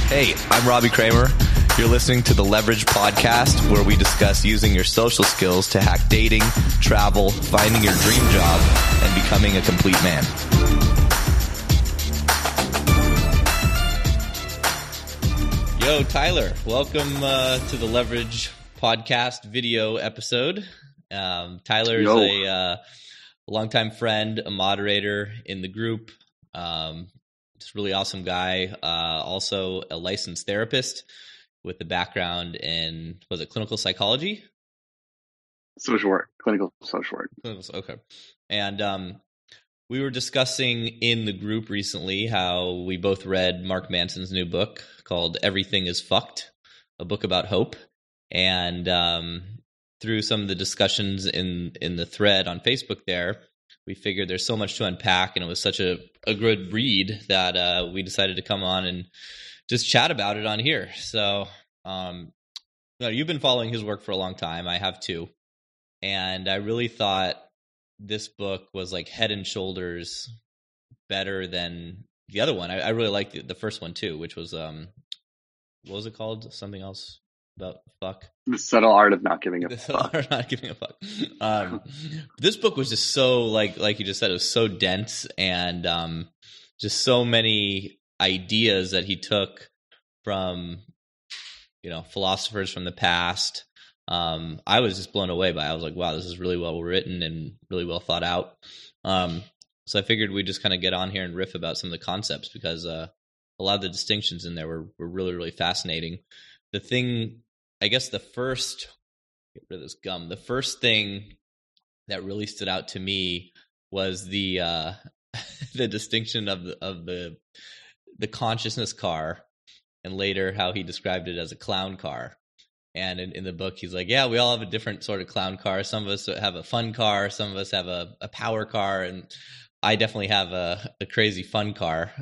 Hey, I'm Robbie Kramer. You're listening to the Leverage Podcast, where we discuss using your social skills to hack dating, travel, finding your dream job, and becoming a complete man. Yo, Tyler, welcome to the Leverage Podcast video episode. Tyler is a longtime friend, a moderator in the group. Just really awesome guy. Also a licensed therapist with a background in, was it clinical psychology? Social work, clinical social work. Okay. And we were discussing in the group recently how we both read Mark Manson's new book called Everything is Fucked, a book about hope. And through some of the discussions in the thread on Facebook there, we figured there's so much to unpack, and it was such a good read that we decided to come on and just chat about it on here. So you've been following his work for a long time. I have too. And I really thought this book was like head and shoulders better than the other one. I really liked the first one too, which was, what was it called? Something else about fuck? The Subtle Art of Not Giving a Fuck. Not giving a fuck. This book was just so, like you just said, it was so dense and just so many ideas that he took from, philosophers from the past. I was just blown away by it. I was like, wow, this is really well written and really well thought out. So I figured we'd just kind of get on here and riff about some of the concepts, because a lot of the distinctions in there were really, really fascinating. The thing, I guess get rid of this gum. The first thing that really stood out to me was the the distinction of the consciousness car, and later how he described it as a clown car. And in the book, he's like, yeah, we all have a different sort of clown car. Some of us have a fun car. Some of us have a power car. And I definitely have a crazy fun car.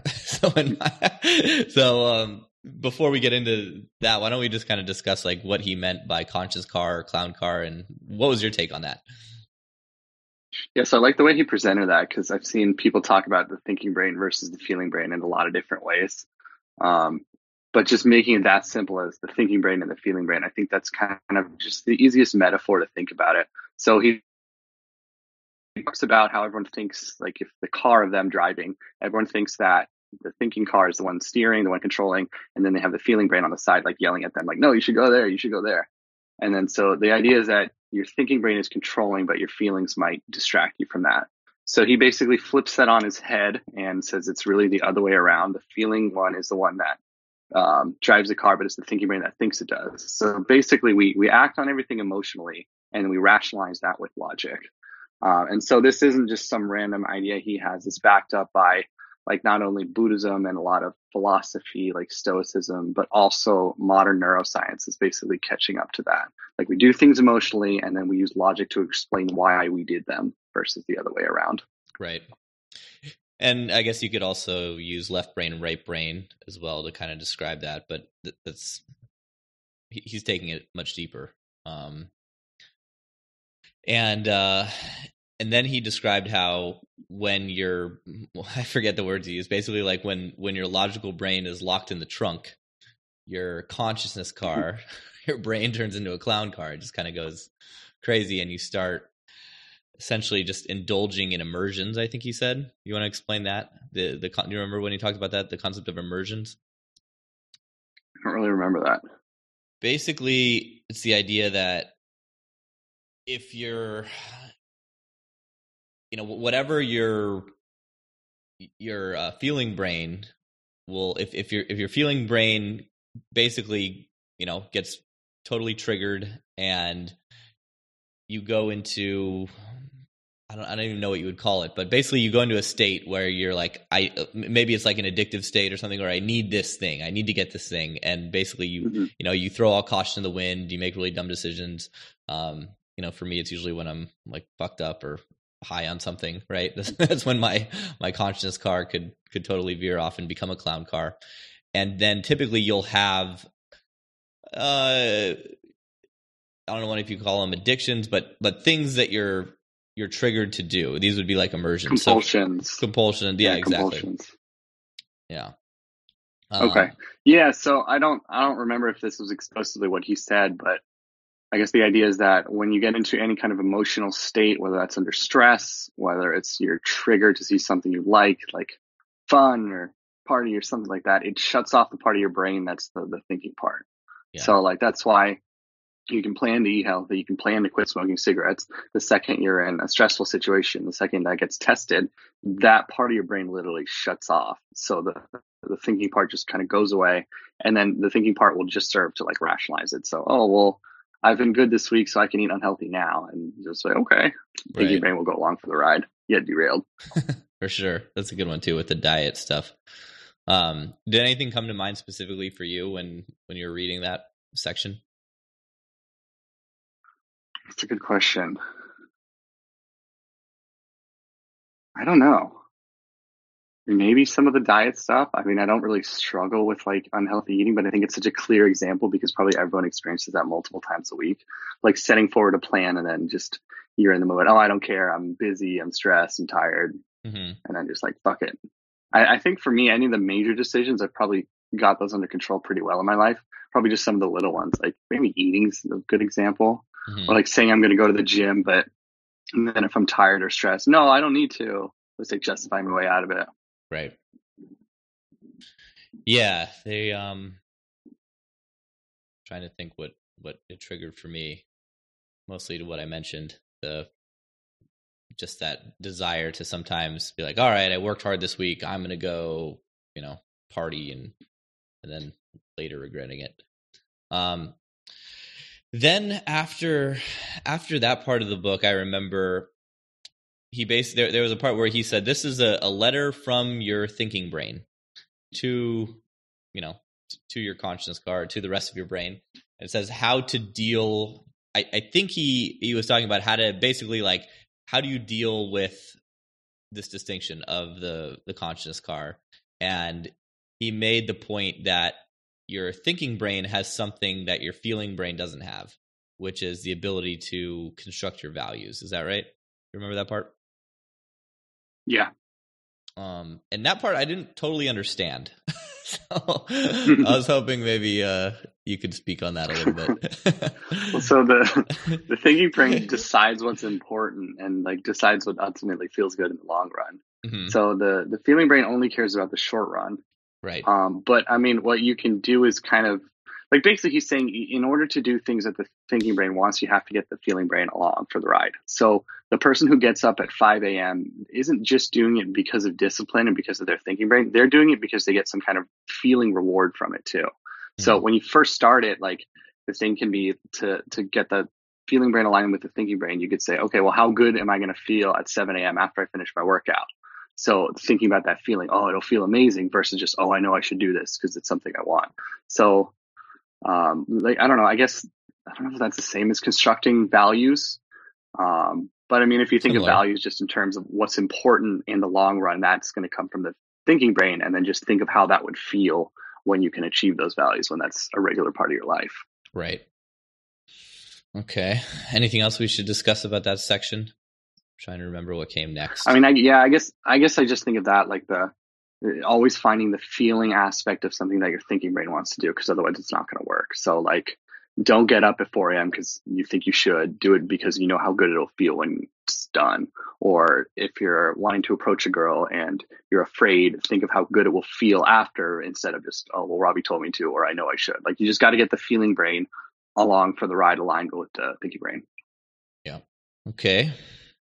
So before we get into that, why don't we just kind of discuss like what he meant by conscious car or clown car, and what was your take on that? Yes, I like the way he presented that, because I've seen people talk about the thinking brain versus the feeling brain in a lot of different ways. But just making it that simple as the thinking brain and the feeling brain, I think that's kind of just the easiest metaphor to think about it. So he talks about how everyone thinks, like, if the car of them driving, everyone thinks that the thinking car is the one steering, the one controlling, and then they have the feeling brain on the side, like yelling at them, like, no, you should go there, you should go there. And then so the idea is that your thinking brain is controlling, but your feelings might distract you from that. So he basically flips that on his head and says it's really the other way around. The feeling one is the one that drives the car, but it's the thinking brain that thinks it does. So basically we act on everything emotionally, and we rationalize that with logic. And so this isn't just some random idea he has. It's backed up by like not only Buddhism and a lot of philosophy like Stoicism, but also modern neuroscience is basically catching up to that. Like we do things emotionally, and then we use logic to explain why we did them versus the other way around. Right. And I guess you could also use left brain and right brain as well to kind of describe that, but he's taking it much deeper. And then he described how when I forget the words he used, basically like when your logical brain is locked in the trunk, your consciousness car, your brain turns into a clown car. It just kind of goes crazy, and you start essentially just indulging in immersions, I think he said. You want to explain that? Do you remember when he talked about that, the concept of immersions? I don't really remember that. Basically, it's the idea that if you're, whatever your feeling brain will, if your feeling brain basically, gets totally triggered, and you go into, I don't even know what you would call it, but basically you go into a state where you're like, maybe it's like an addictive state or something, or I need this thing, I need to get this thing, and basically you throw all caution to the wind, you make really dumb decisions. For me, it's usually when I'm like fucked up or high on something, right? That's when my consciousness car could totally veer off and become a clown car. And then typically you'll have, I don't know if you call them addictions, but things that you're triggered to do. These would be like immersions. Compulsions. Compulsion. Yeah, exactly. Compulsions. Yeah. Okay. Um, Yeah, so I don't remember if this was explicitly what he said, but I guess the idea is that when you get into any kind of emotional state, whether that's under stress, whether it's your trigger to see something you like fun or party or something like that, it shuts off the part of your brain that's the thinking part. yeah, So like that's why you can plan to eat healthy, you can plan to quit smoking cigarettes. The second you're in a stressful situation, the second that gets tested, that part of your brain literally shuts off. So the thinking part just kind of goes away, and then the thinking part will just serve to like rationalize it. So, oh well, I've been good this week, so I can eat unhealthy now, and just say, okay, thinking right. brain will go along for the ride. Get derailed. For sure. That's a good one too with the diet stuff. Did anything come to mind specifically for you when you were reading that section? That's a good question. I don't know. Maybe some of the diet stuff. I mean, I don't really struggle with like unhealthy eating, but I think it's such a clear example because probably everyone experiences that multiple times a week. Like setting forward a plan and then just you're in the moment. Oh, I don't care. I'm busy. I'm stressed. I'm tired. Hmm. And then just like, fuck it. I think for me, any of the major decisions, I've probably got those under control pretty well in my life. Probably just some of the little ones, like maybe eating's a good example. Or Hmm. like saying I'm going to go to the gym, but then if I'm tired or stressed, no, I don't need to. Let's like justify my way out of it. Right. Yeah. They trying to think what it triggered for me, mostly to what I mentioned, the just that desire to sometimes be like, all right, I worked hard this week, I'm gonna go, party and then later regretting it. Um, then after that part of the book, I remember he basically there was a part where he said, "This is a letter from your thinking brain to you know to your consciousness card to the rest of your brain." It says how to deal. I think he was talking about how to basically like how do you deal with this distinction of the consciousness car, and he made the point that your thinking brain has something that your feeling brain doesn't have, which is the ability to construct your values. Is that right? You remember that part? Yeah. And that part I didn't totally understand. So I was hoping maybe you could speak on that a little Well, so bit. the thinking brain decides what's important and like decides what ultimately feels good in the long run. Hmm. So the feeling brain only cares about the short run. Right. But I mean, what you can do is kind of like basically he's saying in order to do things that the thinking brain wants, you have to get the feeling brain along for the ride. So the person who gets up at 5 a.m. isn't just doing it because of discipline and because of their thinking brain. They're doing it because they get some kind of feeling reward from it too. So Hmm. when you first start it, like the thing can be to get the feeling brain aligned with the thinking brain, you could say, okay, well, how good am I going to feel at 7 a.m. after I finish my workout? So thinking about that feeling, oh, it'll feel amazing versus just, oh, I know I should do this because it's something I want. So, like, I don't know, I guess, I don't know if that's the same as constructing values. But I mean, if you think of Similar. values just in terms of what's important in the long run, that's going to come from the thinking brain. And then just think of how that would feel when you can achieve those values, when that's a regular part of your life. Right. Okay. Anything else we should discuss about that section? I'm trying to remember what came I next. mean, yeah, I guess I just think of that like the always finding the feeling aspect of something that your thinking brain wants to do, because otherwise it's not going to work. So like, don't get up at 4 a.m. because you think you should. Do it because you know how good it'll feel when it's done. Or if you're wanting to approach a girl and you're afraid, think of how good it will feel after instead of just, oh, well, Robbie told me to, or I know I should. Like, you just got to get the feeling brain along for the ride aligned with the thinking brain. Yeah. Okay.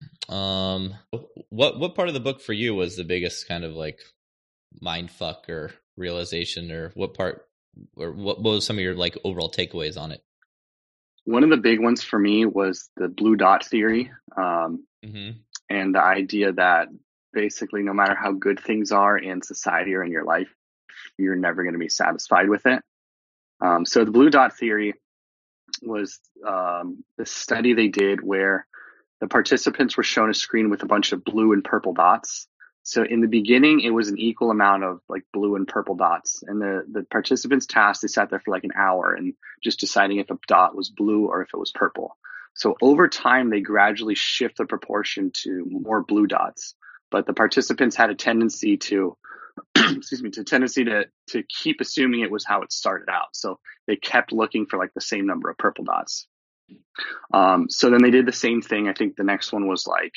What part of the book for you was the biggest kind of like mind fuck or realization, or what part, or what was some of your like overall takeaways on it? One of the big ones for me was the blue dot theory, Hmm. and the idea that basically no matter how good things are in society or in your life, you're never going to be satisfied with it. So the blue dot theory was the study they did where the participants were shown a screen with a bunch of blue and purple dots. So in the beginning, it was an equal amount of like blue and purple dots. And the participants tasked, they sat there for like an hour and just deciding if a dot was blue or if it was purple. So over time, they gradually shift the proportion to more blue dots. But the participants had a tendency to excuse me, to tendency to keep assuming it was how it started out. So they kept looking for like the same number of purple dots. So then they did the same thing. I think the next one was like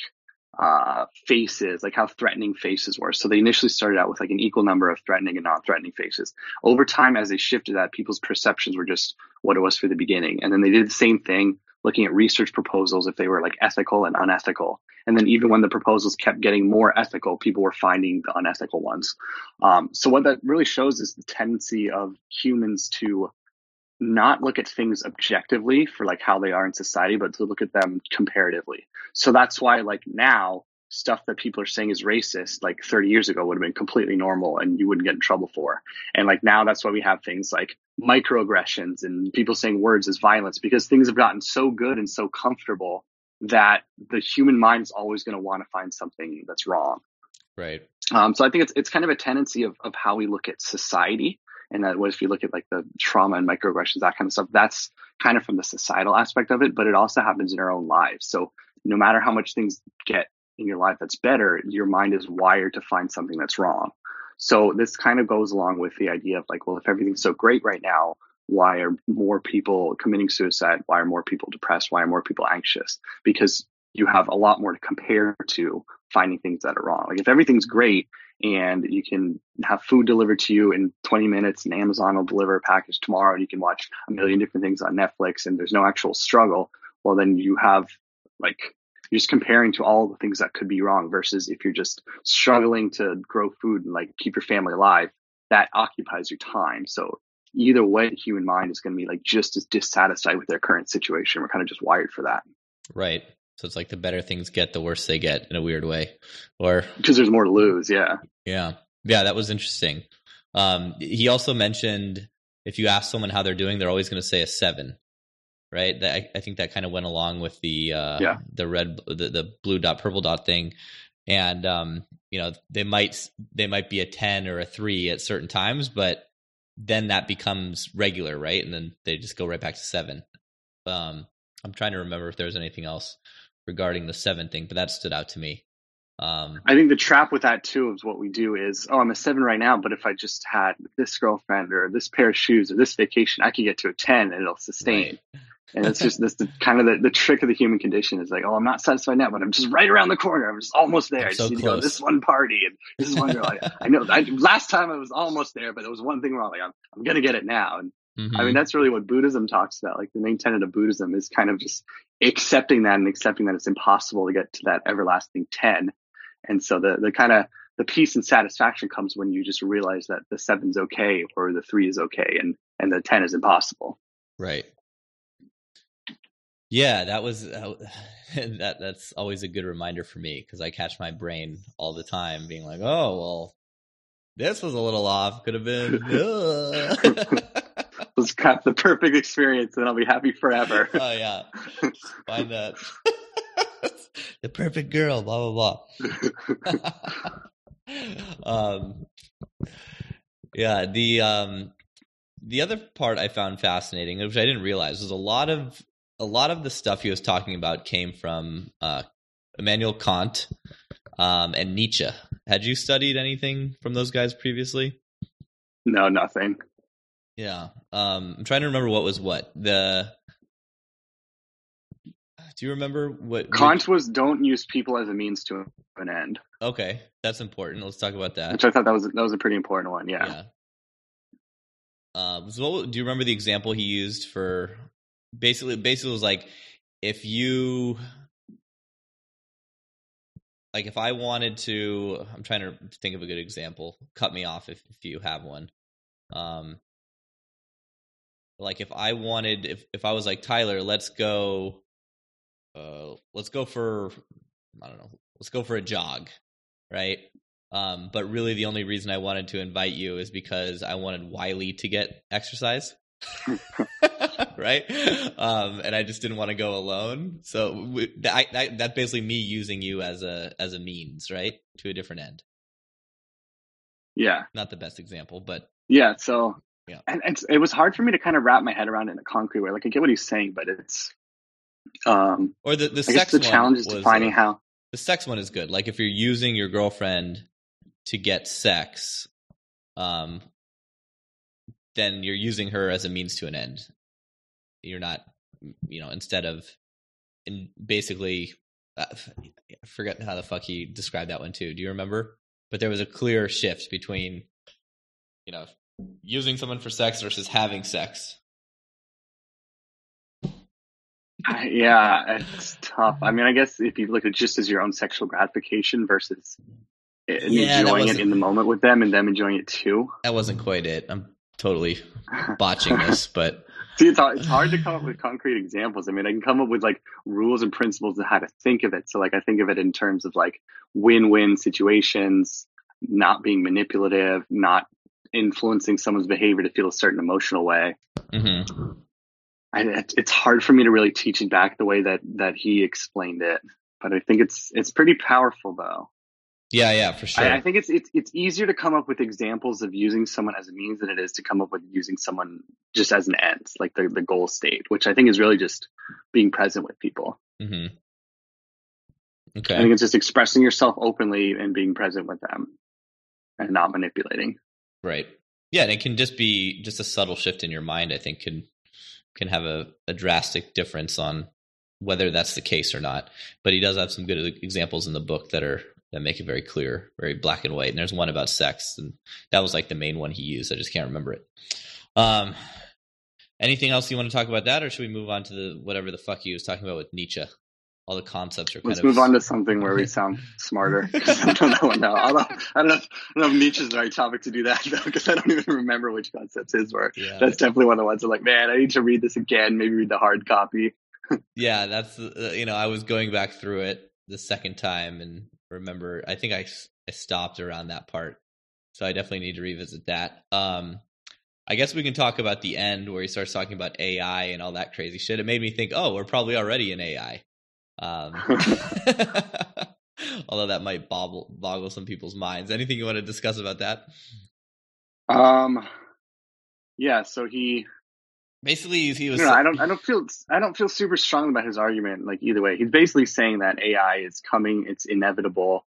faces, like how threatening faces were. So they initially started out with like an equal number of threatening and non-threatening faces. Over time, as they shifted that, people's perceptions were just what it was for the beginning. And then they did the same thing, looking at research proposals, if they were like ethical and unethical. And then even when the proposals kept getting more ethical, people were finding the unethical ones. So what that really shows is the tendency of humans to not look at things objectively for like how they are in society, but to look at them comparatively. So that's why like now stuff that people are saying is racist, like 30 years ago would have been completely normal and you wouldn't get in trouble for. And like now that's why we have things like microaggressions and people saying words as violence, because things have gotten so good and so comfortable that the human mind is always going to want to find something that's wrong. Right. So I think it's kind of a tendency of how we look at society. And that was, if you look at like the trauma and microaggressions, that kind of stuff, that's kind of from the societal aspect of it, but it also happens in our own lives. So no matter how much things get in your life that's better, your mind is wired to find something that's wrong. So this kind of goes along with the idea of like, well, if everything's so great right now, why are more people committing suicide? Why are more people depressed? Why are more people anxious? Because you have a lot more to compare to finding things that are wrong. Like if everything's great and you can have food delivered to you in 20 minutes and Amazon will deliver a package tomorrow and you can watch a million different things on Netflix and there's no actual struggle, well, then you have like, you're just comparing to all the things that could be wrong versus if you're just struggling to grow food and like keep your family alive, that occupies your time. So either way, the human mind is going to be like just as dissatisfied with their current situation. We're kind of just wired for that. Right. So it's like the better things get, the worse they get in a weird way. Or because there's more to lose. Yeah. Yeah. Yeah. That was interesting. He also mentioned if you ask someone how they're doing, they're always going to say a 7. Right. I think that kind of went along with the the blue dot, purple dot thing. And, they might be a 10 or a 3 at certain times, but then that becomes regular. Right. And then they just go right back to 7. I'm trying to remember if there's anything else regarding the 7 thing, but that stood out to me. I think the trap with that too is what we do is, I'm a 7 right now, but if I just had this girlfriend or this pair of shoes or this vacation, I could get to a 10 and it'll sustain. Right. And it's just this kind of the trick of the human condition is like, I'm not satisfied now, but I'm just right around the corner. I'm just almost there. I just need to go to this one party and this is one girl. I know last time I was almost there, but there was one thing wrong. Like I'm going to get it now. And I mean, that's really what Buddhism talks about. Like the main tenet of Buddhism is kind of just accepting that it's impossible to get to that everlasting 10. And so the kind of the peace and satisfaction comes when you just realize that the 7's okay or the 3 is okay and the 10 is impossible. Right. Yeah, that was that's always a good reminder for me because I catch my brain all the time being like, oh, well, this was a little off. Could have been. Let's have the perfect experience and I'll be happy forever. Oh, yeah. Find that. The perfect girl, blah, blah, blah. Yeah, the other part I found fascinating, which I didn't realize, was a lot of the stuff he was talking about came from Immanuel Kant and Nietzsche. Had you studied anything from those guys previously? No, nothing. Yeah. I'm trying to remember what was what. Do you remember what Kant was? Don't use people as a means to an end. Okay, that's important. Let's talk about that. Which I thought that was a pretty important one. Yeah. So do you remember the example he used for basically it was like if I wanted to, I'm trying to think of a good example. Cut me off if you have one. Like if I was like, Tyler, let's go for a jog, right? But really the only reason I wanted to invite you is because I wanted Wiley to get exercise. Right? And I just didn't want to go alone. So that's basically me using you as a means, right? To a different end. Yeah. Not the best example, but yeah. So yeah. And it was hard for me to kind of wrap my head around it in a concrete way. Like I get what he's saying, but it's or the sex one challenge is defining how the sex one is good. Like if you're using your girlfriend to get sex, then you're using her as a means to an end. You're not, instead of, basically, I forget how the fuck he described that one too. Do you remember? But there was a clear shift between, using someone for sex versus having sex. Yeah, it's tough. I mean, I guess if you look at just as your own sexual gratification versus enjoying it in the moment with them and them enjoying it too. That wasn't quite it. I'm totally botching this, but see, it's hard to come up with concrete examples. I mean, I can come up with like rules and principles of how to think of it. So like I think of it in terms of like win-win situations, not being manipulative, not influencing someone's behavior to feel a certain emotional way. Mm-hmm. It's hard for me to really teach it back the way that he explained it, but I think it's pretty powerful though. Yeah, for sure. I think it's easier to come up with examples of using someone as a means than it is to come up with using someone just as an end, like the goal state, which I think is really just being present with people. Mm-hmm. Okay. I think it's just expressing yourself openly and being present with them and not manipulating. Right. Yeah, and it can just be just a subtle shift in your mind, I think can have a drastic difference on whether that's the case or not. But he does have some good examples in the book that make it very clear, very black and white. And there's one about sex, and that was like the main one he used. I just can't remember it. Anything else you want to talk about that, or should we move on to whatever the fuck he was talking about with Nietzsche? All the concepts are Let's move on to something where we sound smarter. I don't know. I don't know if Nietzsche's the right topic to do that though, because I don't even remember which concepts his were. Yeah. That's definitely one of the ones that like, man, I need to read this again. Maybe read the hard copy. Yeah, that's I was going back through it the second time and remember. I think I stopped around that part, so I definitely need to revisit that. I guess we can talk about the end where he starts talking about AI and all that crazy shit. It made me think, oh, we're probably already in AI. Although that might boggle some people's minds. Anything you want to discuss about that? Yeah. So he basically he was. No, I don't feel super strong about his argument. Like either way, he's basically saying that AI is coming. It's inevitable.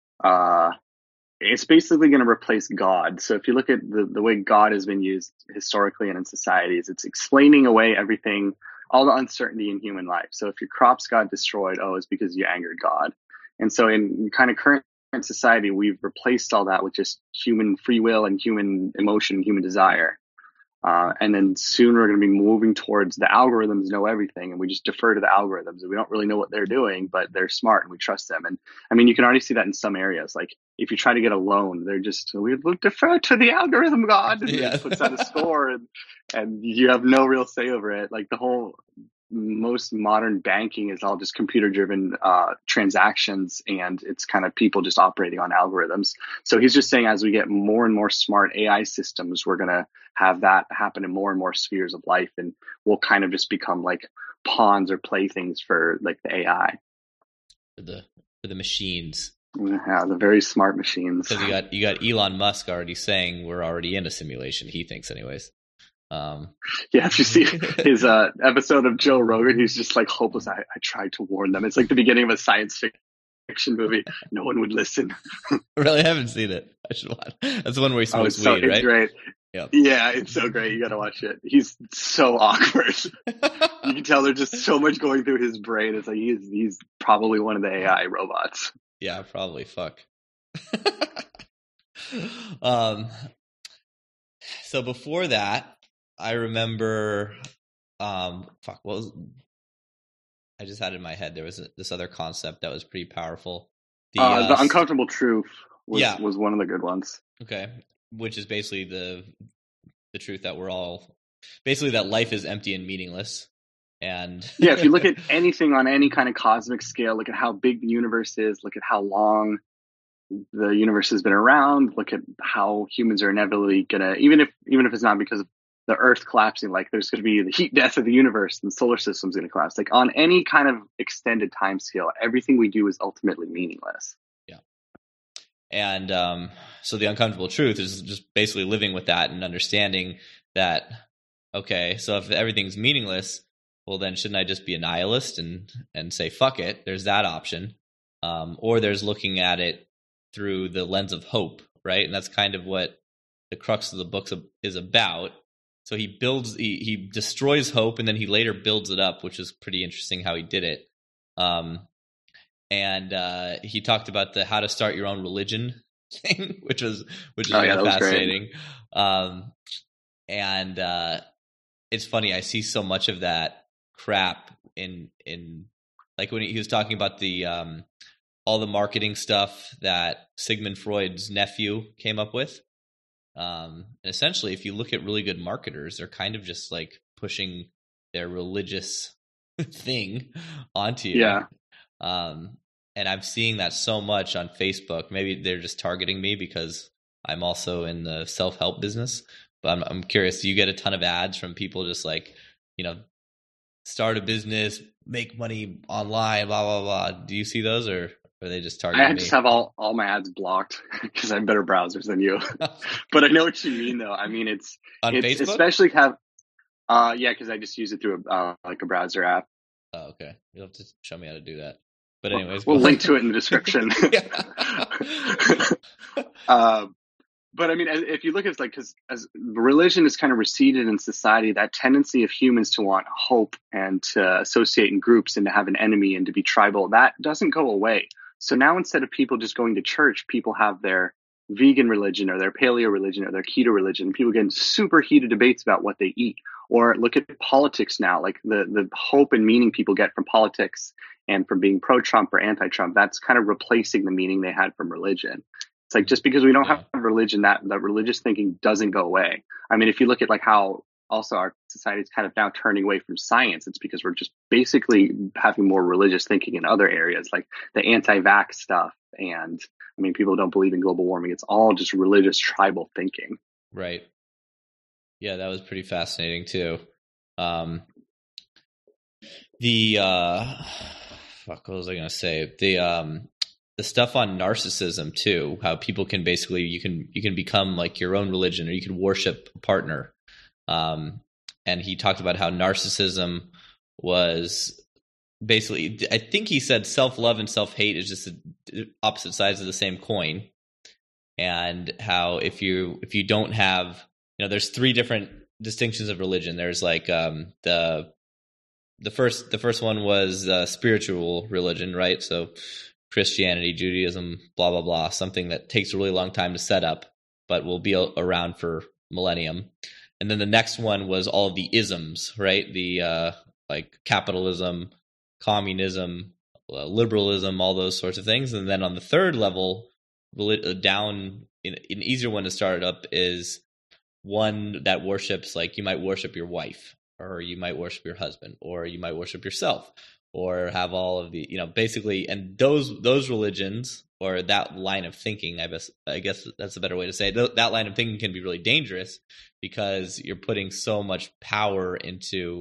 It's basically going to replace God. So if you look at the way God has been used historically and in societies, it's explaining away everything, all the uncertainty in human life. So if your crops got destroyed, it's because you angered God. And so in kind of current society, we've replaced all that with just human free will and human emotion, human desire. And then soon we're going to be moving towards the algorithms know everything, and we just defer to the algorithms. And we don't really know what they're doing, but they're smart and we trust them. And I mean, you can already see that in some areas. Like if you try to get a loan, they're just, we'll defer to the algorithm God, and it puts out a score and you have no real say over it. Like the whole most modern banking is all just computer driven transactions, and it's kind of people just operating on algorithms. So he's just saying as we get more and more smart AI systems, we're going to have that happen in more and more spheres of life, and we'll kind of just become like pawns or playthings for like the AI, for the machines. Yeah, the very smart machines. Because you got Elon Musk already saying we're already in a simulation. He thinks, anyways. If you see his episode of Joe Rogan, he's just like hopeless. I tried to warn them. It's like the beginning of a science fiction movie. No one would listen. Really, I haven't seen it. I should watch. That's the one where he smokes weed, right? It's great. Yep. Yeah, it's so great. You got to watch it. He's so awkward. You can tell there's just so much going through his brain. It's like he's probably one of the AI robots. Yeah, probably. Fuck. So before that, I remember, I just had it in my head. There was this other concept that was pretty powerful. The uncomfortable truth was one of the good ones. Okay. Which is basically the truth that that life is empty and meaningless. And yeah, if you look at anything on any kind of cosmic scale, look at how big the universe is, look at how long the universe has been around, look at how humans are inevitably gonna, even if it's not because of the Earth collapsing, like there's going to be the heat death of the universe and the solar system's going to collapse. Like on any kind of extended time scale, everything we do is ultimately meaningless. Yeah. And so the uncomfortable truth is just basically living with that and understanding that, okay, so if everything's meaningless, well then shouldn't I just be a nihilist and say, fuck it, there's that option. Or there's looking at it through the lens of hope, right? And that's kind of what the crux of the book is about. So he destroys hope, and then he later builds it up, which is pretty interesting how he did it. And he talked about the how to start your own religion thing, which is really fascinating. And it's funny, I see so much of that crap in like when he was talking about the all the marketing stuff that Sigmund Freud's nephew came up with. And essentially, if you look at really good marketers, they're kind of just like pushing their religious thing onto you. Yeah. And I'm seeing that so much on Facebook. Maybe they're just targeting me because I'm also in the self-help business. But I'm curious, do you get a ton of ads from people just like, start a business, make money online, blah, blah, blah? Do you see those, or are they just targeting me? I just have all my ads blocked because I have better browsers than you. But I know what you mean, though. I mean, it's Facebook? Especially because I just use it through like a browser app. Oh, okay. You'll have to show me how to do that. But anyways, we'll link to it in the description. But I mean, if you look at it, like, because as religion is kind of receded in society, that tendency of humans to want hope and to associate in groups and to have an enemy and to be tribal, that doesn't go away. So now instead of people just going to church, people have their vegan religion or their paleo religion or their keto religion. People get in super heated debates about what they eat. Or look at politics now, like the hope and meaning people get from politics and from being pro-Trump or anti-Trump, that's kind of replacing the meaning they had from religion. It's like, just because we don't have religion, that religious thinking doesn't go away. I mean, if you look at like how also our society is kind of now turning away from science, it's because we're just basically having more religious thinking in other areas, like the anti-vax stuff. And I mean, people don't believe in global warming. It's all just religious tribal thinking. Right. Yeah, that was pretty fascinating too. What was I going to say? The stuff on narcissism too, how people can basically, you can become like your own religion, or you can worship a partner. And he talked about how narcissism was basically, I think he said self-love and self-hate is just the opposite sides of the same coin. And how if you don't have, there's three different distinctions of religion. There's like the first one was spiritual religion, right? So Christianity, Judaism, blah, blah, blah, something that takes a really long time to set up, but will be around for millennium. And then the next one was all of the isms, right? The like capitalism, communism, liberalism, all those sorts of things. And then on the third level, down, an easier one to start up is one that worships, like you might worship your wife, or you might worship your husband, or you might worship yourself, or have all of the, basically, and those religions, or that line of thinking, I guess that's a better way to say it. That line of thinking can be really dangerous because you're putting so much power into,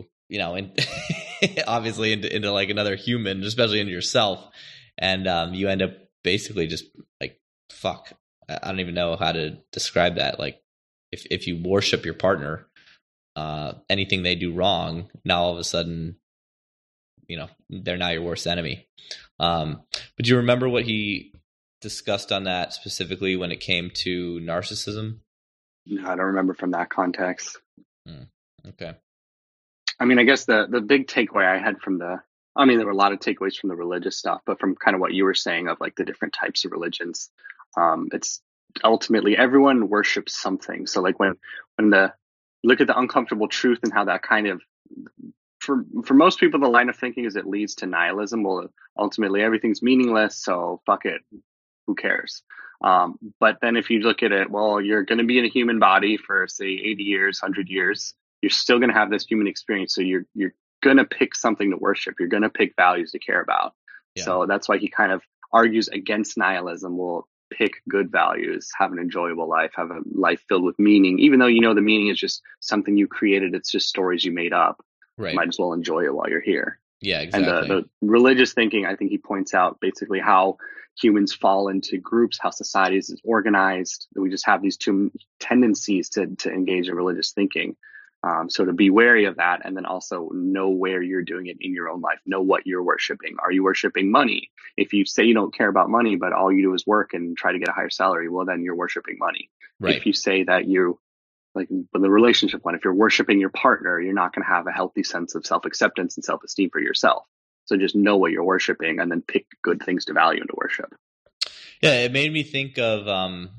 obviously into like another human, especially into yourself. And you end up basically just like, fuck, I don't even know how to describe that. Like if you worship your partner, anything they do wrong, now all of a sudden, they're now your worst enemy. But do you remember what he discussed on that specifically when it came to narcissism? No, I don't remember from that context. Okay. I mean, I guess the big takeaway I had from there were a lot of takeaways from the religious stuff, but from kind of what you were saying of like the different types of religions, it's ultimately everyone worships something. So like when look at the uncomfortable truth and how that kind of, for most people, the line of thinking is it leads to nihilism. Well, ultimately everything's meaningless, so fuck it, who cares? But then if you look at it, well, you're going to be in a human body for say 80 years, 100 years. You're still going to have this human experience. So you're going to pick something to worship. You're going to pick values to care about. Yeah. So that's why he kind of argues against nihilism. We'll pick good values, have an enjoyable life, have a life filled with meaning, even though the meaning is just something you created. It's just stories you made up. Right. You might as well enjoy it while you're here. Yeah, exactly. And the religious thinking, I think he points out basically how humans fall into groups, how society is organized. We just have these two tendencies to engage in religious thinking. So to be wary of that, and then also know where you're doing it in your own life. Know what you're worshiping. Are you worshiping money? If you say you don't care about money, but all you do is work and try to get a higher salary, well, then you're worshiping money. Right. If you say that you, like with the relationship one, if you're worshiping your partner, you're not going to have a healthy sense of self-acceptance and self-esteem for yourself. So just know what you're worshiping and then pick good things to value into worship. Yeah, it made me think of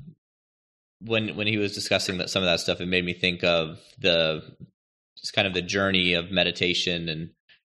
when he was discussing some of that stuff. It made me think of just kind of the journey of meditation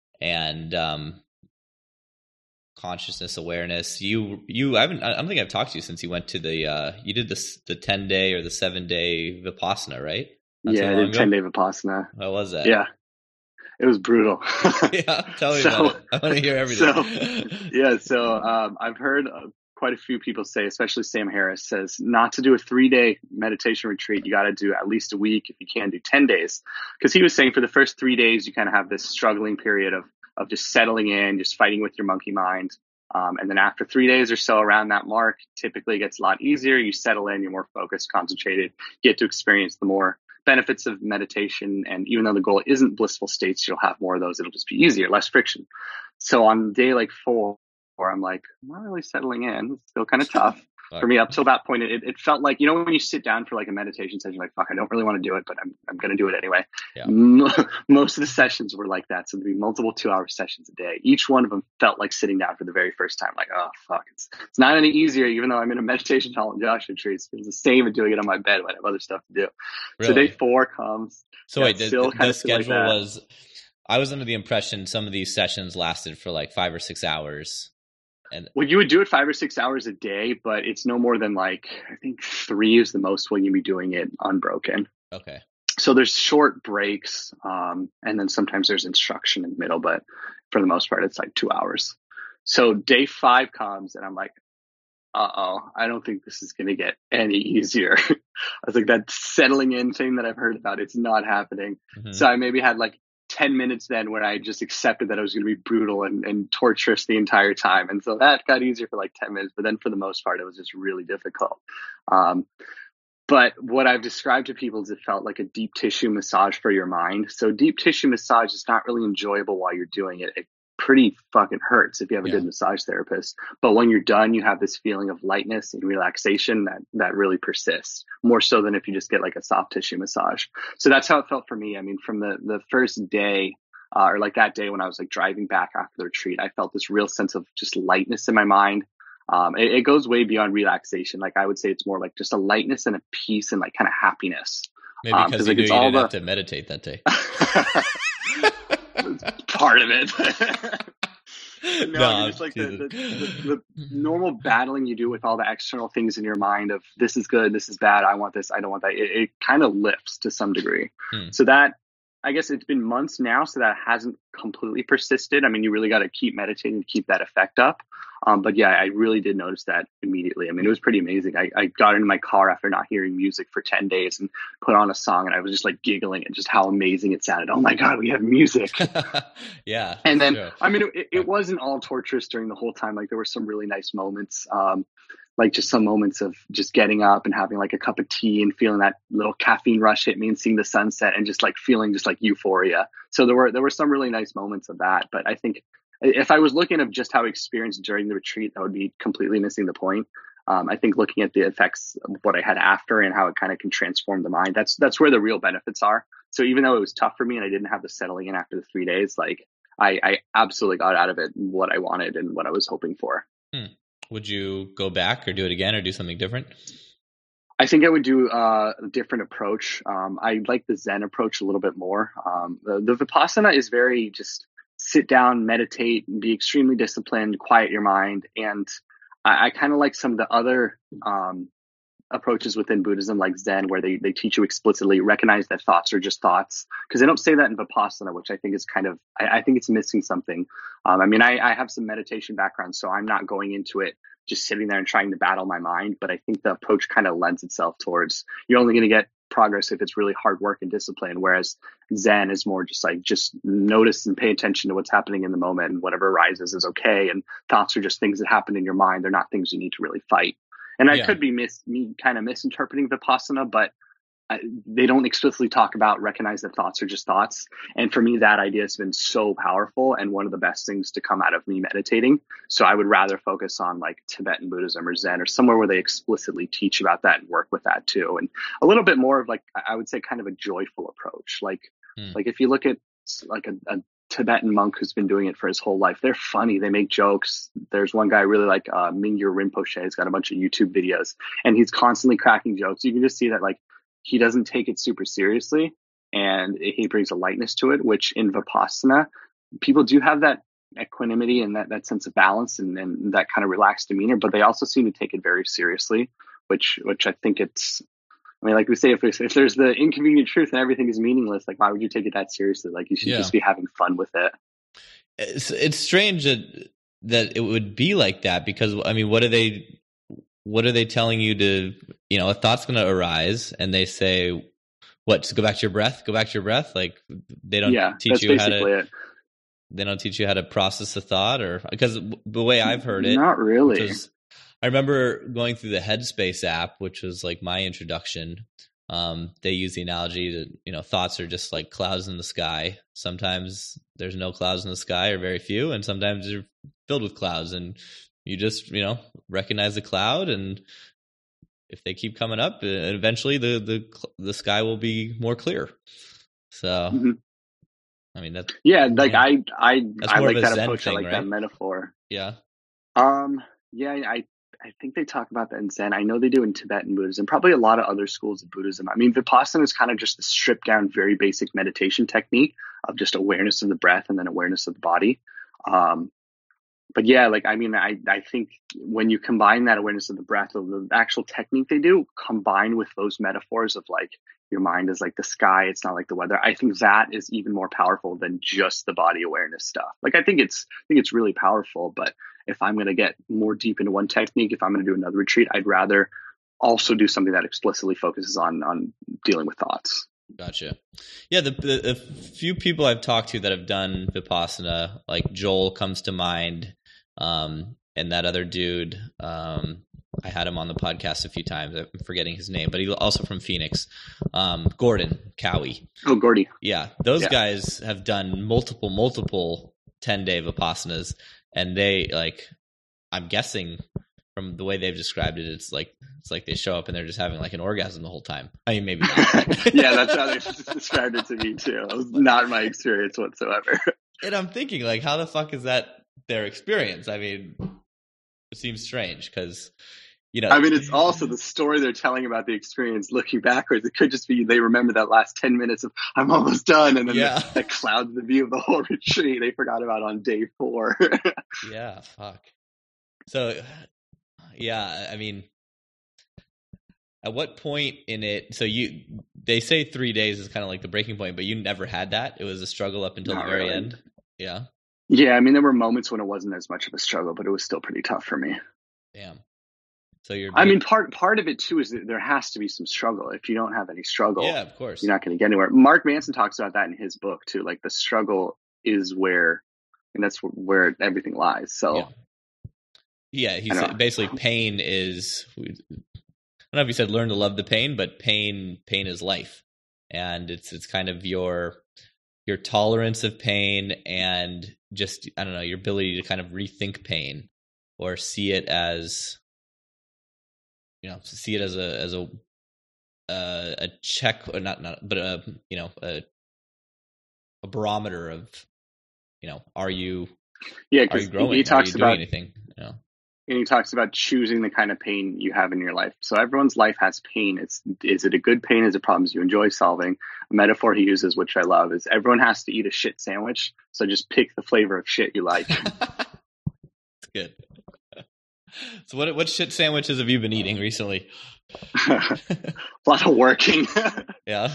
and consciousness awareness. I don't think I've talked to you since you went to you did the 10-day or the 7-day Vipassana, right? Not I did 10-day Vipassana. How was that? Yeah. It was brutal. Yeah, tell me about it. I want to hear everything. So I've heard quite a few people say, especially Sam Harris says, not to do a 3-day meditation retreat. You got to do at least a week. If you can, do 10 days. Because he was saying for the first 3 days, you kind of have this struggling period of just settling in, just fighting with your monkey mind. And then after 3 days or so, around that mark, typically it gets a lot easier. You settle in, you're more focused, concentrated, get to experience the more benefits of meditation. And even though the goal isn't blissful states, you'll have more of those. It'll just be easier, less friction. So on day like 4, I'm like, I'm not really settling in. It's still kind of tough for me up till that point. It felt like, you know, when you sit down for like a meditation session, like, fuck, I don't really want to do it, but I'm going to do it anyway. Yeah. Most of the sessions were like that. So there'd be multiple 2-hour sessions a day. Each one of them felt like sitting down for the very first time. Like, oh, fuck, it's not any easier, even though I'm in a meditation hall in Joshua Tree. It's the same as doing it on my bed when I have other stuff to do. Really? So day 4 comes. So wait, the schedule was, I was under the impression some of these sessions lasted for like 5 or 6 hours. Well, you would do it 5 or 6 hours a day, but it's no more than like, I think 3 is the most when you be doing it unbroken. Okay. So there's short breaks, and then sometimes there's instruction in the middle, but for the most part, it's like 2 hours. So day 5 comes and I'm like, I don't think this is going to get any easier. I was like, that settling in thing that I've heard about, it's not happening. Mm-hmm. So I maybe had like 10 minutes then where I just accepted that it was going to be brutal and torturous the entire time. And so that got easier for like 10 minutes, but then for the most part, it was just really difficult. But what I've described to people is it felt like a deep tissue massage for your mind. So deep tissue massage is not really enjoyable while you're doing it. It pretty fucking hurts if you have a good massage therapist. But when you're done, you have this feeling of lightness and relaxation that really persists, more so than if you just get like a soft tissue massage. So that's how it felt for me. I mean, from the first day, or like that day when I was like driving back after the retreat, I felt this real sense of just lightness in my mind. It goes way beyond relaxation. Like I would say it's more like just a lightness and a peace and like kind of happiness. Maybe because you knew you didn't have to meditate that day. Part of it. No, it's like the normal battling you do with all the external things in your mind of this is good, this is bad, I want this, I don't want that. It kind of lifts to some degree. So that, I guess it's been months now, so that hasn't completely persisted. I mean, you really got to keep meditating to keep that effect up. But yeah, I really did notice that immediately. I mean, it was pretty amazing. I got into my car after not hearing music for 10 days and put on a song, and I was just like giggling at just how amazing it sounded. Oh my God, we have music. Yeah. And then, true. I mean, it wasn't all torturous during the whole time. Like there were some really nice moments. Like just some moments of just getting up and having like a cup of tea and feeling that little caffeine rush hit me and seeing the sunset and just like feeling just like euphoria. So there were some really nice moments of that. But I think if I was looking at just how I experienced during the retreat, that would be completely missing the point. I think looking at the effects of what I had after and how it kind of can transform the mind, that's where the real benefits are. So even though it was tough for me and I didn't have the settling in after the 3 days, like I absolutely got out of it what I wanted and what I was hoping for. Would you go back or do it again or do something different? I think I would do a different approach. I like the Zen approach a little bit more. The Vipassana is very just sit down, meditate, and be extremely disciplined, quiet your mind. And I kind of like some of the other approaches within Buddhism, like Zen, where they teach you explicitly recognize that thoughts are just thoughts, because they don't say that in Vipassana, which I think is kind of, I think it's missing something. I mean, I have some meditation background, so I'm not going into it just sitting there and trying to battle my mind, but I think the approach kind of lends itself towards you're only going to get progress if it's really hard work and discipline, whereas Zen is more just like just notice and pay attention to what's happening in the moment, and whatever arises is okay, and thoughts are just things that happen in your mind. They're not things you need to really fight. And I could be me kind of misinterpreting Vipassana, but they don't explicitly talk about recognize that thoughts are just thoughts. And for me, that idea has been so powerful and one of the best things to come out of me meditating. So I would rather focus on like Tibetan Buddhism or Zen or somewhere where they explicitly teach about that and work with that too. And a little bit more of like, I would say kind of a joyful approach. Like if you look at like a Tibetan monk who's been doing it for his whole life, they're funny. They make jokes. There's one guy I really like, Mingyur Rinpoche. He's got a bunch of YouTube videos and he's constantly cracking jokes. You can just see that like, he doesn't take it super seriously and he brings a lightness to it, which in Vipassana, people do have that equanimity and that sense of balance and that kind of relaxed demeanor, but they also seem to take it very seriously, which I think I mean, like we say, if there's the inconvenient truth and everything is meaningless, like why would you take it that seriously? Like you should just be having fun with it. It's strange that it would be like that because, I mean, what are they telling you to, a thought's going to arise and they say, what, to go back to your breath, Like they don't teach you how to, they don't teach you how to process a thought or because the way I've heard it, not really. I remember going through the Headspace app, which was like my introduction. They use the analogy that, thoughts are just like clouds in the sky. Sometimes there's no clouds in the sky or very few, and sometimes they're filled with clouds and you just, recognize the cloud, and if they keep coming up, eventually the sky will be more clear. So, I mean, that's I like that Zen approach. Thing, I like right? that metaphor. Yeah. I think they talk about that in Zen. I know they do in Tibetan Buddhism, probably a lot of other schools of Buddhism. I mean, Vipassana is kind of just the stripped down, very basic meditation technique of just awareness of the breath and then awareness of the body. But yeah, like, I mean, I think when you combine that awareness of the breath of the actual technique they do, combined with those metaphors of like, your mind is like the sky, it's not like the weather. I think that is even more powerful than just the body awareness stuff. Like, I think it's really powerful, but if I'm going to get more deep into one technique, if I'm going to do another retreat, I'd rather also do something that explicitly focuses on dealing with thoughts. Gotcha. Yeah, the few people I've talked to that have done Vipassana, like Joel comes to mind, and that other dude, I had him on the podcast a few times. I'm forgetting his name, but he's also from Phoenix. Gordon Cowie. Oh, Gordy. Yeah, those guys have done multiple 10-day Vipassanas, and they I'm guessing from the way they've described it, it's like they show up and they're just having like an orgasm the whole time. I mean, maybe not. Yeah, that's how they described it to me too. It was not my experience whatsoever. And I'm thinking, like, how the fuck is that their experience? I mean, it seems strange because, I mean, it's also the story they're telling about the experience looking backwards. It could just be they remember that last 10 minutes of, I'm almost done. And then that clouds the view of the whole retreat they forgot about on day 4. Yeah, fuck. So, yeah, I mean, at what point in it, they say 3 days is kind of like the breaking point, but you never had that? It was a struggle up until the very end? Yeah. Yeah, I mean, there were moments when it wasn't as much of a struggle, but it was still pretty tough for me. Damn. So I mean, part of it too is that there has to be some struggle. If you don't have any struggle, yeah, of course, you're not going to get anywhere. Mark Manson talks about that in his book too. Like the struggle is and that's where everything lies. So, yeah, he said basically pain is. I don't know if he said learn to love the pain, but pain is life, and it's kind of your tolerance of pain and just, I don't know, your ability to kind of rethink pain or see it as. See it as a check, or not, but a barometer of, are you growing? He talks are you doing about anything? And he talks about choosing the kind of pain you have in your life. So everyone's life has pain. Is it a good pain? Is it problems you enjoy solving? A metaphor he uses, which I love, is everyone has to eat a shit sandwich. So just pick the flavor of shit you like. That's good. So what shit sandwiches have you been eating recently? A lot of working. Yeah.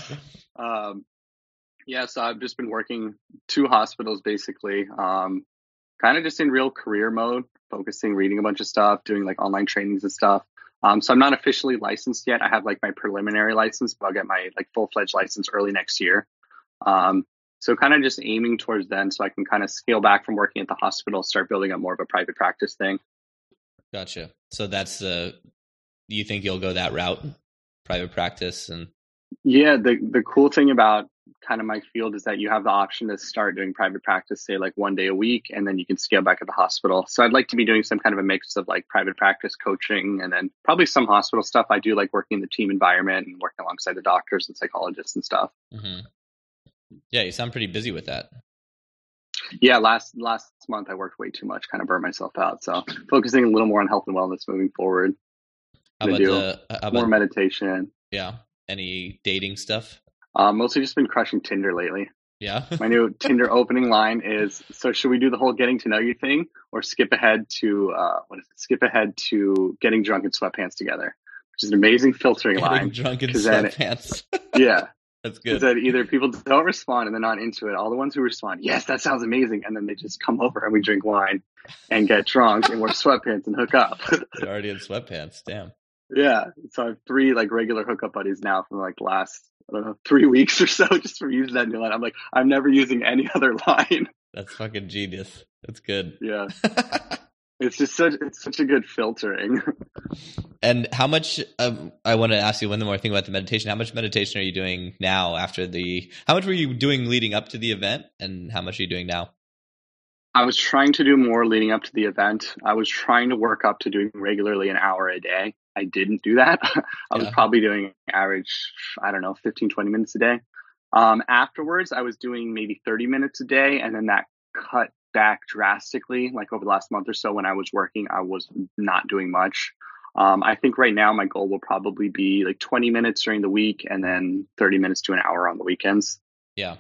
So I've just been working 2 hospitals basically. Kind of just in real career mode, focusing, reading a bunch of stuff, doing like online trainings and stuff. So I'm not officially licensed yet. I have like my preliminary license, but I'll get my like full-fledged license early next year. So kind of just aiming towards then so I can kind of scale back from working at the hospital, start building up more of a private practice thing. Gotcha. So that's do you think you'll go that route, private practice? And Yeah, the cool thing about kind of my field is that you have the option to start doing private practice, say like 1 day a week, and then you can scale back at the hospital. So I'd like to be doing some kind of a mix of like private practice coaching and then probably some hospital stuff. I do like working in the team environment and working alongside the doctors and psychologists and stuff. Mm-hmm. Yeah, you sound pretty busy with that. Yeah, last month I worked way too much, kind of burnt myself out. So focusing a little more on health and wellness moving forward. How about More meditation. Yeah. Any dating stuff? Mostly just been crushing Tinder lately. Yeah. My new Tinder opening line is, so should we do the whole getting to know you thing or skip ahead to Skip ahead to getting drunk in sweatpants together, which is an amazing filtering line. Getting drunk in sweatpants. Yeah. That's good. That either people don't respond and they're not into it. All the ones who respond, yes, that sounds amazing. And then they just come over and we drink wine and get drunk and wear sweatpants and hook up. You're already in sweatpants. Damn. Yeah. So I have 3 like regular hookup buddies now from like last, I don't know, 3 weeks or so just from using that new line. I'm like, I'm never using any other line. That's fucking genius. That's good. Yeah. It's such a good filtering. And how much, I want to ask you one more thing about the meditation. How much meditation are you doing now how much were you doing leading up to the event and how much are you doing now? I was trying to do more leading up to the event. I was trying to work up to doing regularly an hour a day. I didn't do that. I was probably doing average, I don't know, 15, 20 minutes a day. Afterwards, I was doing maybe 30 minutes a day, and then that cut back drastically. Like over the last month or so when I was working, I was not doing much. I think right now my goal will probably be like 20 minutes during the week and then 30 minutes to an hour on the weekends. Yeah.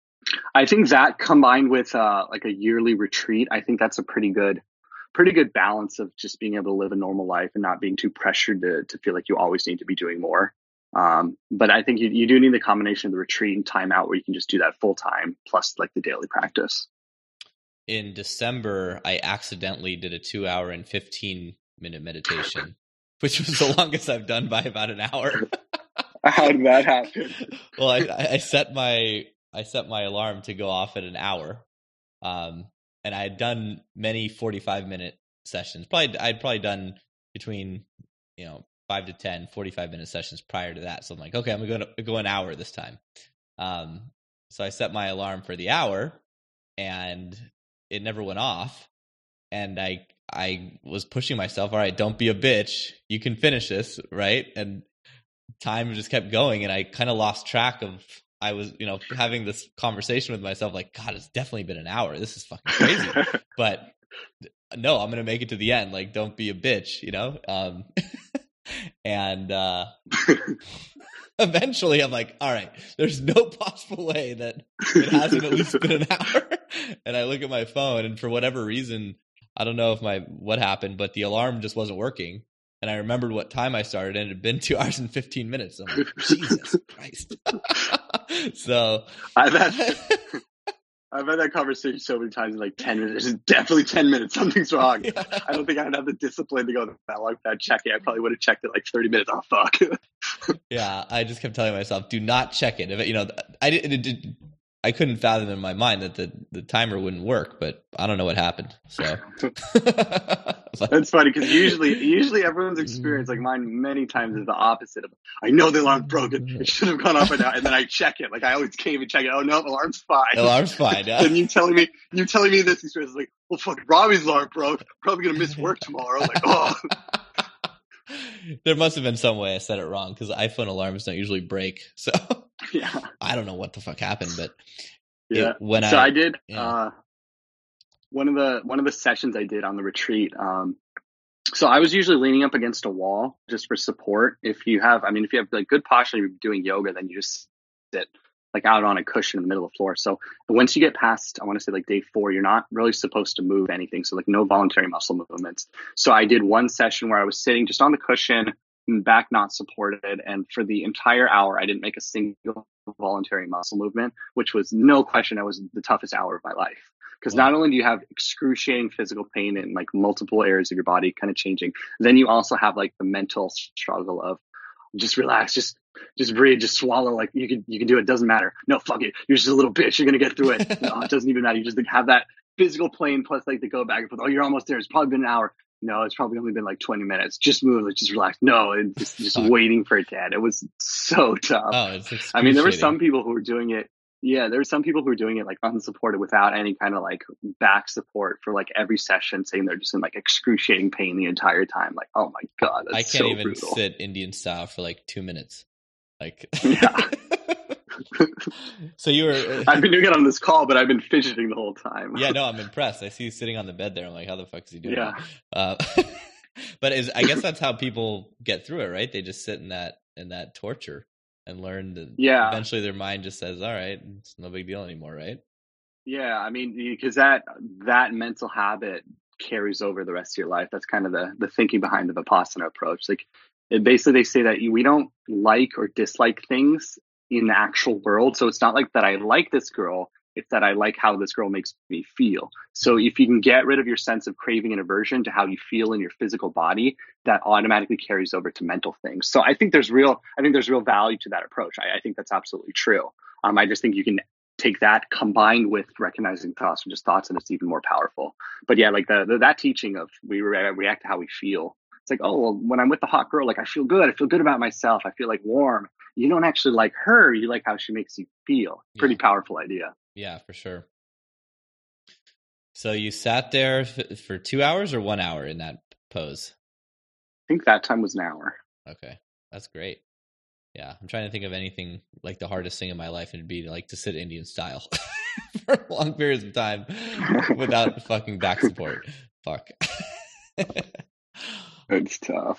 I think that combined with like a yearly retreat, I think that's a pretty good balance of just being able to live a normal life and not being too pressured to feel like you always need to be doing more. But I think you do need the combination of the retreat and time out where you can just do that full time plus like the daily practice. In December, I accidentally did a 2-hour and 15-minute meditation, which was the longest I've done by about an hour. How did that happen? Well, I set my alarm to go off at an hour. And I had done many 45-minute sessions. I'd probably done between, 5 to 10, 45-minute sessions prior to that. So I'm like, okay, I'm going to go an hour this time. So I set my alarm for the hour and it never went off. And I was pushing myself. All right, don't be a bitch. You can finish this, right? And time just kept going. And I kind of lost track of, I was, having this conversation with myself, like, God, it's definitely been an hour. This is fucking crazy. But no, I'm going to make it to the end. Like, don't be a bitch, and eventually I'm like, all right, there's no possible way that it hasn't at least been an hour. And I look at my phone and for whatever reason, I don't know what happened, but the alarm just wasn't working. And I remembered what time I started, and it had been 2 hours and 15 minutes. I'm like, Jesus Christ. So I've had that conversation so many times in like 10 minutes. It's definitely 10 minutes. Something's wrong. Yeah. I don't think I'd have the discipline to go that long without checking. I probably would have checked it like 30 minutes. Oh, fuck. Yeah, I just kept telling myself, do not check it. I couldn't fathom in my mind that the timer wouldn't work, but I don't know what happened. So that's funny because usually everyone's experience, like mine, many times is the opposite of. I know the alarm's broken. It should have gone off by now, and then I check it. Like I always came and check it. Oh no, alarm's fine. Alarm's fine. Yeah. And you telling me this experience is like, well, fuck, Robbie's alarm broke. Probably gonna miss work tomorrow. Like, oh. There must have been some way I said it wrong because iPhone alarms don't usually break. So yeah, I don't know what the fuck happened, but yeah. I did one of the sessions I did on the retreat. So I was usually leaning up against a wall just for support. If you have like good posture, you're doing yoga, then you just sit like out on a cushion in the middle of the floor. So once you get past, I want to say like day 4, you're not really supposed to move anything. So like no voluntary muscle movements. So I did one session where I was sitting just on the cushion, back not supported. And for the entire hour, I didn't make a single voluntary muscle movement, which was no question. That was the toughest hour of my life. Because not only do you have excruciating physical pain in like multiple areas of your body kind of changing, then you also have like the mental struggle of just relax, just breathe, just swallow. Like you can do it. Doesn't matter. No, fuck it. You're just a little bitch. You're going to get through it. No, it doesn't even matter. You just like, have that physical pain plus like the go back and forth. Oh, you're almost there. It's probably been an hour. no, it's probably only been like 20 minutes. Just move, just relax. No, and just Fuck. waiting for it to end. It was so tough. Oh, it's I mean, there were excruciating. some people who were doing it. Yeah, there were some people who were doing it like unsupported without any kind of like back support for like every session, saying they're just in like excruciating pain the entire time. Like, oh my God, I that's can't so even brutal. sit Indian style for like 2 minutes. Like, Yeah. so you were, I've been doing it on this call, but I've been fidgeting the whole time. yeah, no, I'm impressed. I see you sitting on the bed there. I'm like, how the fuck is he doing Yeah. that? But I guess that's how people get through it, right? They just sit in that torture and learn that Yeah. eventually their mind just says, all right, it's no big deal anymore, right? Yeah. I mean, because that mental habit carries over the rest of your life. That's kind of the thinking behind the Vipassana approach. Like, basically, they say that we don't like or dislike things in the actual world. So it's not like that I like this girl. It's that I like how this girl makes me feel. So if you can get rid of your sense of craving and aversion to how you feel in your physical body, that automatically carries over to mental things. So I think there's real value to that approach. I think that's absolutely true. I just think you can take that combined with recognizing thoughts are just thoughts, and it's even more powerful. But yeah, like that teaching of we react to how we feel. It's like, oh, well, when I'm with the hot girl, like I feel good. I feel good about myself. I feel like warm. You don't actually like her. You like how she makes you feel. Pretty Yeah. powerful idea. Yeah, for sure. So you sat there for 2 hours or 1 hour in that pose? I think that time was an hour. Okay, that's great. Yeah, I'm trying to think of anything like the hardest thing in my life, and it'd be like to sit Indian style for long periods of time without fucking back support. Fuck. It's tough.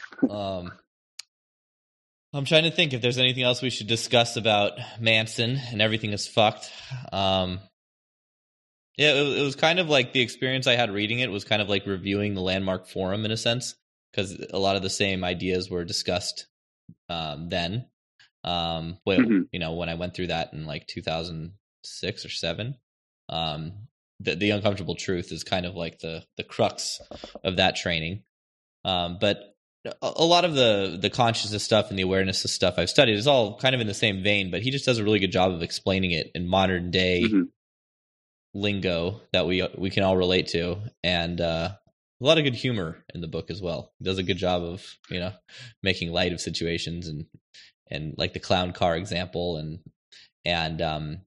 I'm trying to think if there's anything else we should discuss about Manson and everything is fucked. Yeah, it was kind of like the experience I had reading it was kind of like reviewing the Landmark Forum in a sense, because a lot of the same ideas were discussed then. Well, you know, when I went through that in like 2006 or 7, the uncomfortable truth is kind of like the crux of that training. But a lot of the consciousness stuff and the awareness of stuff I've studied is all kind of in the same vein, but he just does a really good job of explaining it in modern day lingo that we can all relate to, and a lot of good humor in the book as well. He does a good job of, you know, making light of situations and like the clown car example, and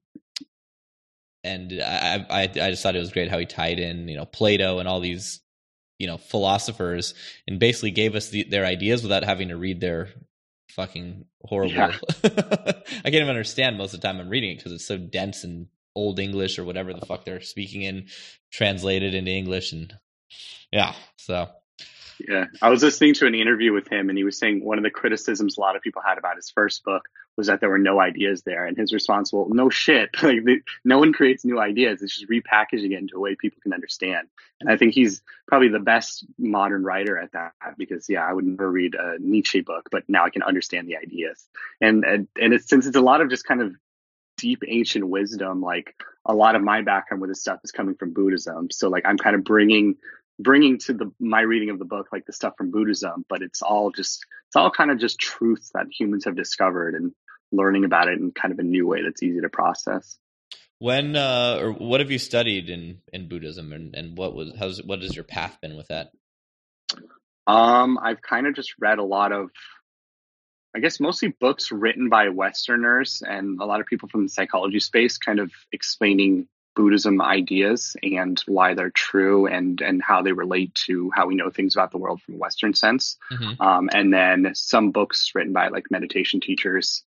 I just thought it was great how he tied in, you know, Plato and all these, you know, philosophers, and basically gave us their ideas without having to read their fucking horrible. Yeah. I can't even understand most of the time I'm reading it because it's so dense and old English or whatever the fuck they're speaking in, translated into English, and yeah, so. Yeah, I was listening to an interview with him, and he was saying one of the criticisms a lot of people had about his first book was that there were no ideas there. And his response, well, no shit. Like, no one creates new ideas. It's just repackaging it into a way people can understand. And I think he's probably the best modern writer at that, because, yeah, I would never read a Nietzsche book, but now I can understand the ideas. And since it's a lot of just kind of deep ancient wisdom, like a lot of my background with this stuff is coming from Buddhism. So like I'm kind of bringing to my reading of the book like the stuff from Buddhism, but it's all kind of just truths that humans have discovered, and learning about it in kind of a new way that's easy to process. When or what have you studied in Buddhism, and what has your path been with that? I've kind of just read a lot of, I guess, mostly books written by Westerners and a lot of people from the psychology space, kind of explaining Buddhism ideas and why they're true, and how they relate to how we know things about the world from a Western sense. And then some books written by like meditation teachers.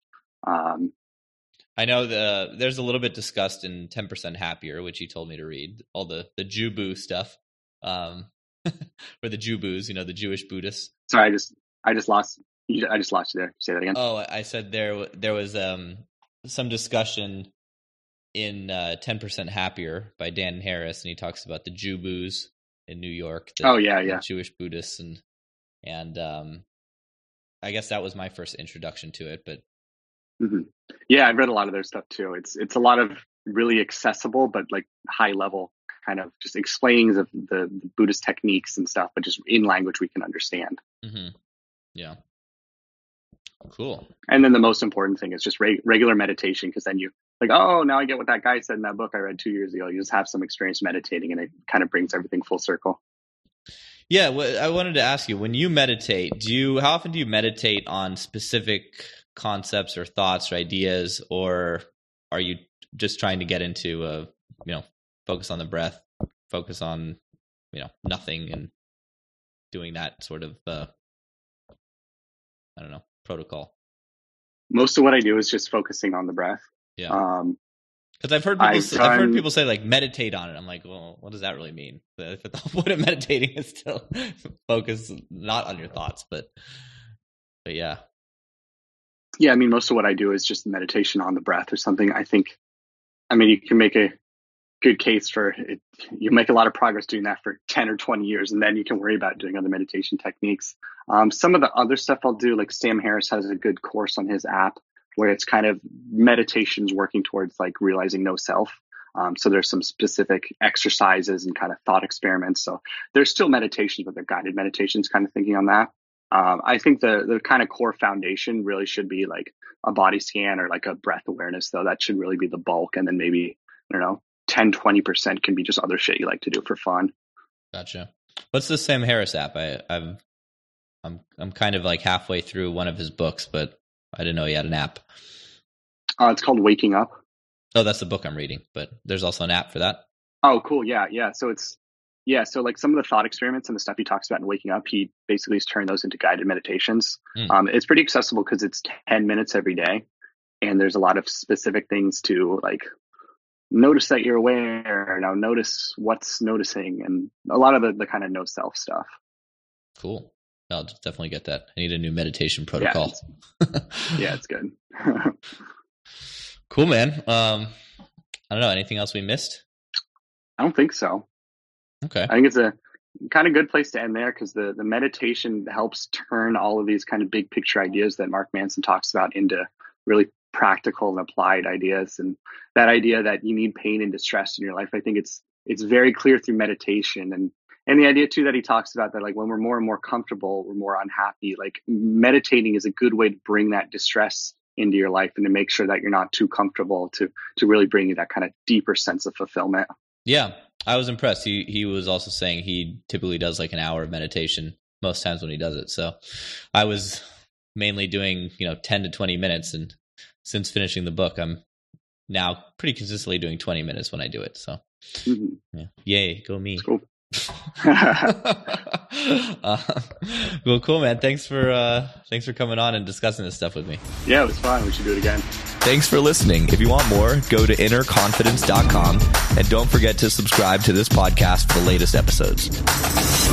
I know there's a little bit discussed in 10% Happier, which you told me to read, all the Jubu stuff, or the Jubus, you know, the Jewish Buddhists. Sorry, I just lost you there. Say that again. Oh, I said there was some discussion in 10% Happier by Dan Harris, and he talks about the Jubus in New York. The Jewish Buddhists, and I guess that was my first introduction to it. But yeah, I've read a lot of their stuff too. It's a lot of really accessible but like high level kind of just explainings of the Buddhist techniques and stuff, but just in language we can understand. Yeah. Cool. And then the most important thing is just regular meditation, because then you like, oh, now I get what that guy said in that book I read 2 years ago. You just have some experience meditating, and it kind of brings everything full circle. Yeah, I wanted to ask you, when you meditate, how often do you meditate on specific concepts or thoughts or ideas, or are you just trying to get into focus on the breath, focus on, nothing, and doing that sort of, protocol? Most of what I do is just focusing on the breath. Yeah. Because I've heard people say like meditate on it. I'm like, well, what does that really mean? The point of meditating is to focus not on your thoughts, but yeah. Yeah, I mean, most of what I do is just meditation on the breath or something. You can make a good case for it. You make a lot of progress doing that for 10 or 20 years, and then you can worry about doing other meditation techniques. Some of the other stuff I'll do, like Sam Harris has a good course on his app where it's kind of meditations working towards like realizing no self. So there's some specific exercises and kind of thought experiments. So there's still meditations, but they're guided meditations, kind of thinking on that. I think the kind of core foundation really should be like a body scan or like a breath awareness, though. That should really be the bulk. And then maybe, 10, 20% can be just other shit you like to do for fun. Gotcha. What's the Sam Harris app? I'm kind of like halfway through one of his books, but I didn't know he had an app. It's called Waking Up. Oh, that's the book I'm reading, but there's also an app for that. Oh, cool. Yeah. So like some of the thought experiments and the stuff he talks about in Waking Up, he basically has turned those into guided meditations. It's pretty accessible because it's 10 minutes every day. And there's a lot of specific things to like notice that you're aware, now notice what's noticing, and a lot of the kind of no self stuff. Cool. I'll definitely get that. I need a new meditation protocol. Yeah, it's good. Cool, man. I don't know. Anything else we missed? I don't think so. Okay. I think it's a kind of good place to end there because the meditation helps turn all of these kind of big picture ideas that Mark Manson talks about into really practical and applied ideas. And that idea that you need pain and distress in your life, I think it's very clear through meditation. And the idea too that he talks about that like when we're more and more comfortable, we're more unhappy. Like meditating is a good way to bring that distress into your life and to make sure that you're not too comfortable to really bring you that kind of deeper sense of fulfillment. Yeah, I was impressed. He was also saying he typically does like an hour of meditation most times when he does it. So I was mainly doing 10 to 20 minutes, and since finishing the book, I'm now pretty consistently doing 20 minutes when I do it. So yeah. Yay, go me. Cool. Well, cool, man. Thanks for coming on and discussing this stuff with me. Yeah, it was fun. We should do it again. Thanks for listening. If you want more, go to innerconfidence.com and don't forget to subscribe to this podcast for the latest episodes.